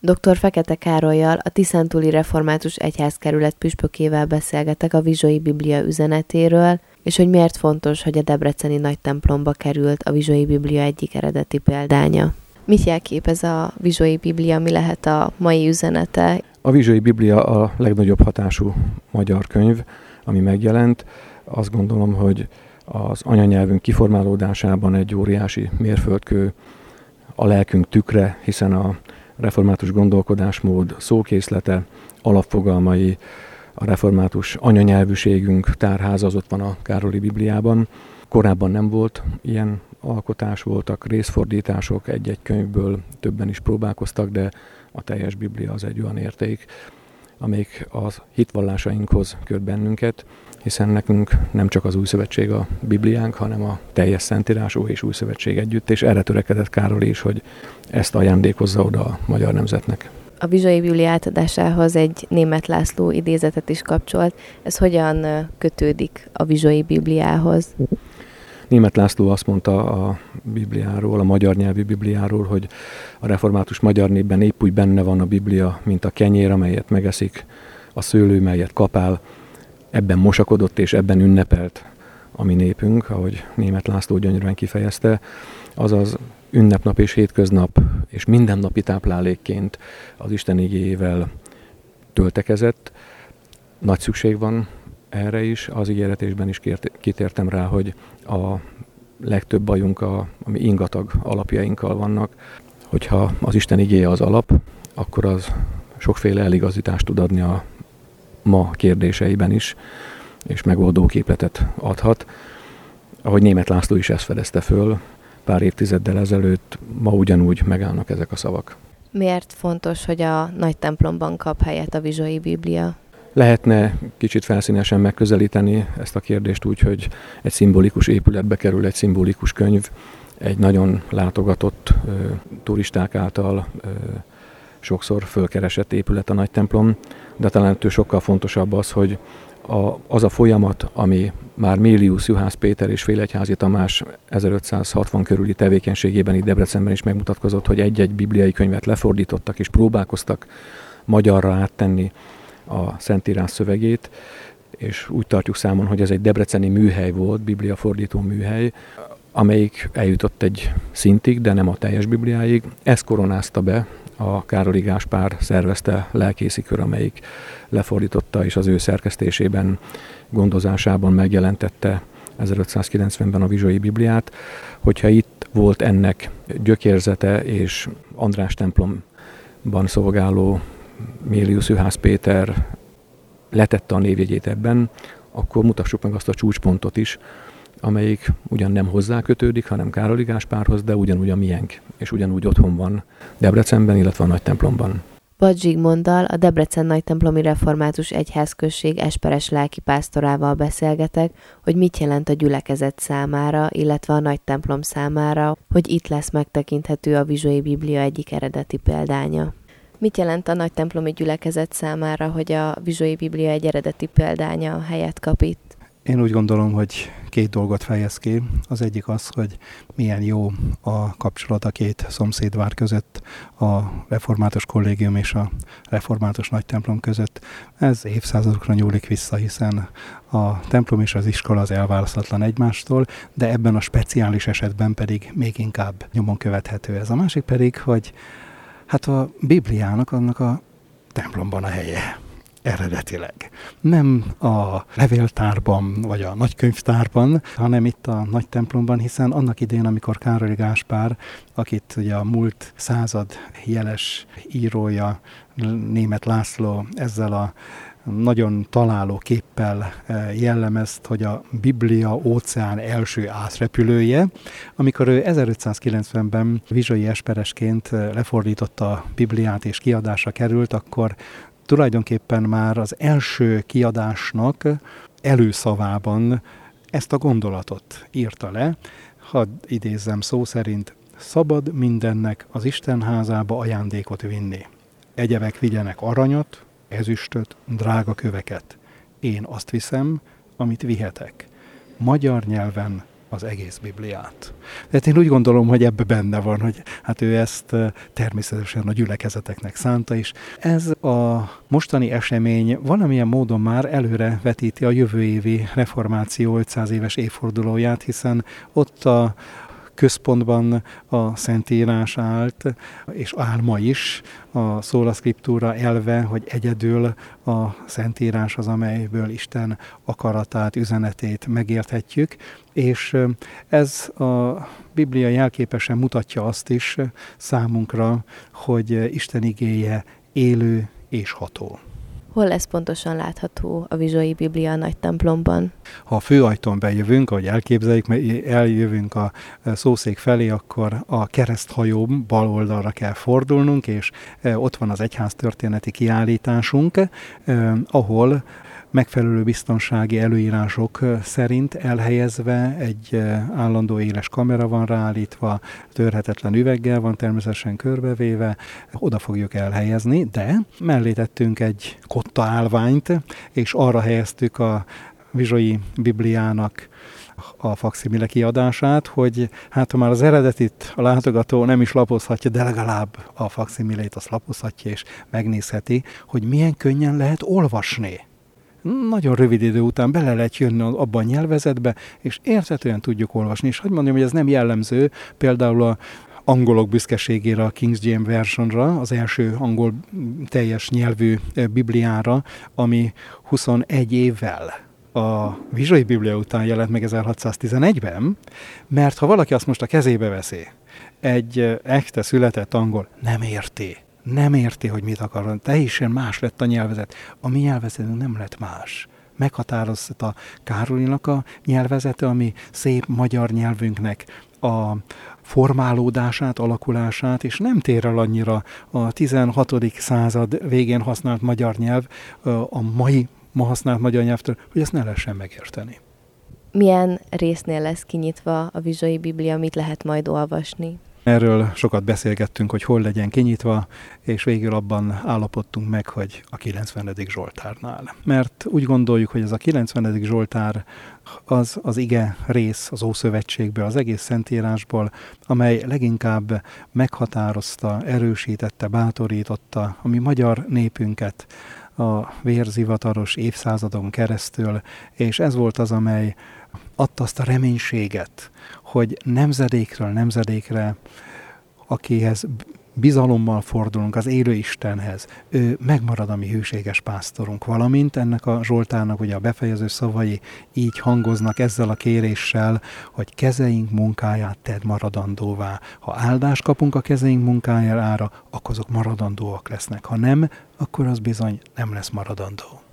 Dr. Fekete Károllyal, a Tiszántúli Református Egyházkerület püspökével beszélgetek a Vizsói Biblia üzenetéről, és hogy miért fontos, hogy a debreceni nagytemplomba került a Vizsói Biblia egyik eredeti példánya. Mit jelképez a Vizsói Biblia, mi lehet a mai üzenete? A Vizsói Biblia a legnagyobb hatású magyar könyv, ami megjelent. Azt gondolom, hogy az anyanyelvünk kiformálódásában egy óriási mérföldkő, a lelkünk tükre, hiszen a református gondolkodásmód szókészlete, alapfogalmai, a református anyanyelvűségünk tárháza az ott van a Károlyi Bibliában. Korábban nem volt ilyen alkotás, voltak részfordítások, egy-egy könyvből többen is próbálkoztak, de a teljes Biblia az egy olyan érték, amelyik az hitvallásainkhoz köt bennünket, hiszen nekünk nem csak az Új Szövetség a Bibliánk, hanem a teljes Szentírás, Ói és Új Szövetség együtt, és erre törekedett Károly is, hogy ezt ajándékozza oda a magyar nemzetnek. A Vizsói Biblia átadásához egy Németh László idézetet is kapcsolt. Ez hogyan kötődik a Vizsói Bibliához? Németh László azt mondta a Bibliáról, a magyar nyelvű Bibliáról, hogy a református magyar népben épp úgy benne van a Biblia, mint a kenyér, amelyet megeszik, a szőlő, melyet kapál. Ebben mosakodott és ebben ünnepelt a mi népünk, ahogy Németh László gyönyörűen kifejezte, azaz ünnepnap és hétköznap és mindennapi táplálékként az Isten igéjével töltekezett. Nagy szükség van erre is, az ígéretésben is kitértem rá, hogy a legtöbb bajunk ami ingatag alapjainkkal vannak. Hogyha az Isten igéje az alap, akkor az sokféle eligazítást tud adni a ma kérdéseiben is, és megoldó képletet adhat. Ahogy Németh László is ezt fedezte föl, pár évtizeddel ezelőtt, ma ugyanúgy megállnak ezek a szavak. Miért fontos, hogy a nagy templomban kap helyet a Vizsói Biblia? Lehetne kicsit felszínesen megközelíteni ezt a kérdést úgy, hogy egy szimbolikus épületbe kerül egy szimbolikus könyv, egy nagyon látogatott turisták által sokszor fölkeresett épület a nagy templom, de talán ettől sokkal fontosabb az, hogy az a folyamat, ami már Mélius, Juhász Péter és Félegyházi Tamás 1560 körüli tevékenységében itt Debrecenben is megmutatkozott, hogy egy-egy bibliai könyvet lefordítottak és próbálkoztak magyarra áttenni a Szentírás szövegét, és úgy tartjuk számon, hogy ez egy debreceni műhely volt, bibliafordító műhely, amelyik eljutott egy szintig, de nem a teljes Bibliáig. Ezt koronázta be a Károli Gáspár szervezte lelkészi kör, amelyik lefordította és az ő szerkesztésében, gondozásában megjelentette 1590-ben a Vizsói Bibliát. Hogyha itt volt ennek gyökérzete, és András templomban szolgáló Mélius Juhász Péter letette a névjegyét ebben, akkor mutassuk meg azt a csúcspontot is, amelyik ugyan nem hozzá kötődik, hanem Károli Gáspárhoz, de ugyanúgy a miénk, és ugyanúgy otthon van Debrecenben, illetve a nagy templomban. Bad Zsigmonddal, a Debrecen Nagytemplomi Református Egyházközség esperes lelkipásztorával beszélgetek, hogy mit jelent a gyülekezet számára, illetve a nagy templom számára, hogy itt lesz megtekinthető a Vizsói Biblia egyik eredeti példánya. Mit jelent a nagytemplomi gyülekezet számára, hogy a Vizsói Biblia egy eredeti példánya helyet kap itt? Én úgy gondolom, hogy két dolgot fejez ki. Az egyik az, hogy milyen jó a kapcsolat a két szomszédvár között, a református kollégium és a református nagytemplom között. Ez évszázadokra nyúlik vissza, hiszen a templom és az iskola az elválaszthatlan egymástól, de ebben a speciális esetben pedig még inkább nyomon követhető ez. A másik pedig, hogy hát a Bibliának annak a templomban a helye. Eredetileg. Nem a levéltárban, vagy a nagykönyvtárban, hanem itt a nagy templomban, hiszen annak idején, amikor Károli Gáspár, akit ugye a múlt század jeles írója, Németh László ezzel a nagyon találó képpel jellemezt, hogy a Biblia óceán első átrepülője. Amikor ő 1590-ben vizsai esperesként lefordította a Bibliát és kiadásra került, akkor tulajdonképpen már az első kiadásnak előszavában ezt a gondolatot írta le, hadd idézzem szó szerint, szabad mindennek az Isten házába ajándékot vinni. Egyebek vigyenek aranyat, ezüstöt, drága köveket. Én azt viszem, amit vihetek. Magyar nyelven az egész Bibliát. Tehát én úgy gondolom, hogy ebbe benne van, hogy hát ő ezt természetesen a gyülekezeteknek szánta is. Ez a mostani esemény valamilyen módon már előre vetíti a jövő évi reformáció 500 éves évfordulóját, hiszen ott a központban a Szentírás állt, és áll ma is a sola scriptura elve, hogy egyedül a Szentírás az, amelyből Isten akaratát, üzenetét megérthetjük, és ez a Biblia jelképesen mutatja azt is számunkra, hogy Isten igéje élő és ható. Hol lesz pontosan látható a Vizsai Biblia a nagy templomban? Ha a főajtón bejövünk, ahogy elképzeljük, mert eljövünk a szószék felé, akkor a kereszthajó bal oldalra kell fordulnunk, és ott van az egyháztörténeti kiállításunk, ahol megfelelő biztonsági előírások szerint elhelyezve egy állandó éles kamera van ráállítva, törhetetlen üveggel van természetesen körbevéve, oda fogjuk elhelyezni, de mellé tettünk egy kotta állványt, és arra helyeztük a Vizsai Bibliának a fakszimile kiadását, hogy hát ha már az eredetit a látogató nem is lapozhatja, de legalább a fakszimilét azt lapozhatja és megnézheti, hogy milyen könnyen lehet olvasni. Nagyon rövid idő után bele lehet jönni abba a nyelvezetbe, és érthetően tudjuk olvasni. És hogy mondjam, hogy ez nem jellemző, például a angolok büszkeségére, a King James Versionra, az első angol teljes nyelvű Bibliára, ami 21 évvel a Vizsai Biblia után jelent meg 1611-ben, mert ha valaki azt most a kezébe veszi, egy echte született angol nem érti, hogy mit akar. Teljesen más lett a nyelvezet. A mi nyelvezetünk nem lett más. Meghatározta Károlinak a nyelvezete, ami szép magyar nyelvünknek a formálódását, alakulását, és nem tér el annyira a 16. század végén használt magyar nyelv, a ma használt magyar nyelvtől, hogy ezt ne lehessen megérteni. Milyen résznél lesz kinyitva a Vizsai Biblia, mit lehet majd olvasni? Erről sokat beszélgettünk, hogy hol legyen kinyitva, és végül abban állapodtunk meg, hogy a 90. Zsoltárnál. Mert úgy gondoljuk, hogy ez a 90. Zsoltár az ige rész az Ószövetségből, az egész Szentírásból, amely leginkább meghatározta, erősítette, bátorította a mi magyar népünket a vérzivataros évszázadon keresztül, és ez volt az, amely adta azt a reménységet, hogy nemzedékről nemzedékre, akihez bizalommal fordulunk, az élő Istenhez, ő megmarad a mi hűséges pásztorunk, valamint ennek a Zsoltárnak ugye a befejező szavai így hangoznak ezzel a kéréssel, hogy kezeink munkáját tedd maradandóvá. Ha áldást kapunk a kezeink munkájára, akkor azok maradandóak lesznek. Ha nem, akkor az bizony nem lesz maradandó.